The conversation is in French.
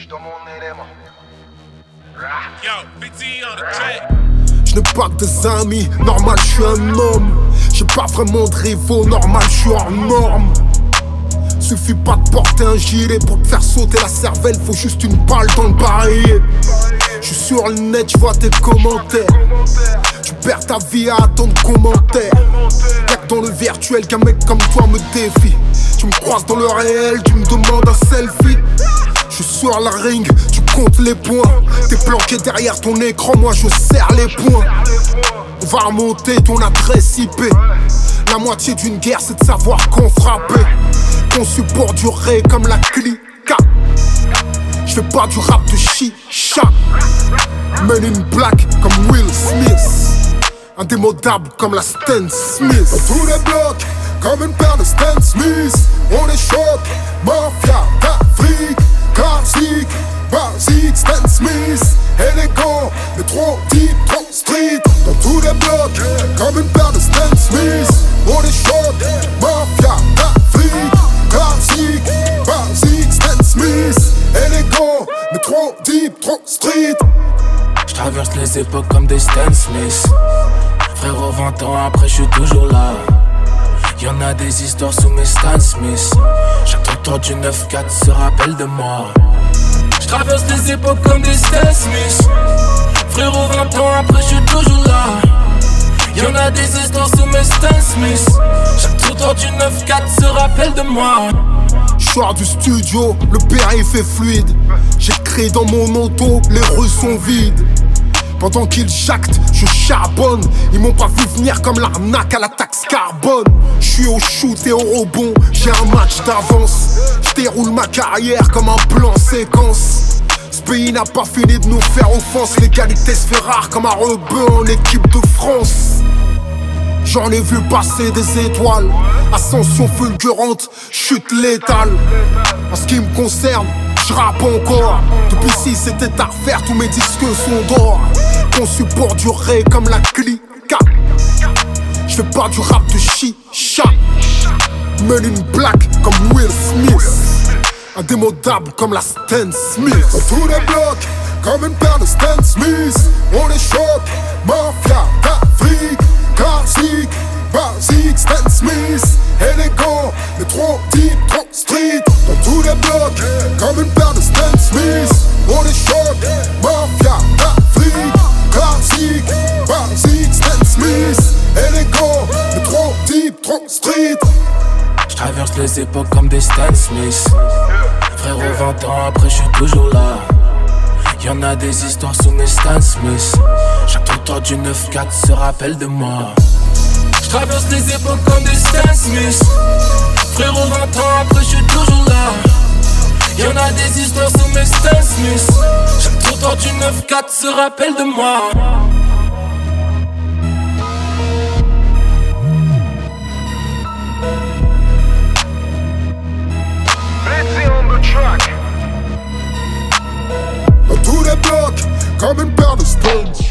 dans mon élément. Yo, Big D on the track. Je n'ai pas que des amis, normal je suis un homme. J'ai pas vraiment de rivaux, normal je suis hors norme. Suffit pas de porter un gilet pour te faire sauter la cervelle, faut juste une balle dans le barillet. Je suis sur le net, je vois tes commentaires. Tu perds ta vie à attendre commentaires. Y'a que dans le virtuel qu'un mec comme toi me défie. Tu me croises dans le réel, tu me demandes un selfie. Je suis sur la ring, tu comptes les points. T'es planqué derrière ton écran, moi je serre les poings. On va remonter ton adresse IP. La moitié d'une guerre c'est de savoir qu'on frappait. Conçu pour durer comme la clica. J'fais pas du rap de chicha. Men in black comme Will Smith. Indémodable comme la Stan Smith. Dans tous les blocs, comme une paire de Stan Smith. On les choque, mafia d'Afrique. Classique, basique, Stan Smith. Élégant, mais trop deep, trop street. Dans tous les blocs, comme une paire de Stan Smith. On les choque, mafia d'Afrique. Classique, basique, Stan Smith. Élégant, mais trop deep, trop street. J'traverse les époques comme des Stan Smith. Frérot, 20 ans après, j'suis toujours là. Y'en a des histoires sous mes Stan Smith. Chaque trottoir du 9-4 se rappelle de moi. J'traverse les époques comme des Stan Smith. Frérot, 20 ans après, j'suis toujours là. Y'en a des histoires sous mes Stan Smith. Chaque trottoir du 9-4 se rappelle de moi. J'sors du studio, le périph' est fluide. J'écris dans mon auto, les rues sont vides. Pendant qu'ils jactent, je charbonne. Ils m'ont pas vu venir comme l'arnaque à la taxe carbone. J'suis au shoot et au rebond, j'ai un match d'avance. J'déroule ma carrière comme un plan séquence. Ce pays n'a pas fini de nous faire offense. L'égalité se fait rare comme un rebeu en équipe de France. J'en ai vu passer des étoiles. Ascension fulgurante, chute létale. En ce qui me concerne, j'rappe encore. Depuis si c'était à refaire, tous mes disques sont d'or. Conçu pour durer comme la clica. J'fais pas du rap de chicha. Men in black comme Will Smith. Indémodable comme la Stan Smith. Dans tous les blocs, comme une paire de Stan Smith. On les choque, mafia d'Afrique. Classique, basique, Stan Smith. Élégant, mais trop deep, trop street. Dans tous les blocs, comme une paire de Stan Smith. On les choque, mafia d'Afrique. Classique, basique, Stan Smith. Élégant, mais trop deep, trop street. J'traverse les époques comme des Stan Smith. Frérot, 20 ans après, j'suis toujours là. Y'en a des histoires sous mes Stan Smith. Chaque trottoir du 9-4 se rappelle de moi. J'traverse les époques comme des Stan Smith. Frérot, 20 ans après, j'suis toujours là. Y'en a des histoires sous mes Stan Smith. Chaque trottoir du 9-4 se rappelle de moi. Dans tous les blocs, comme une paire de Stones.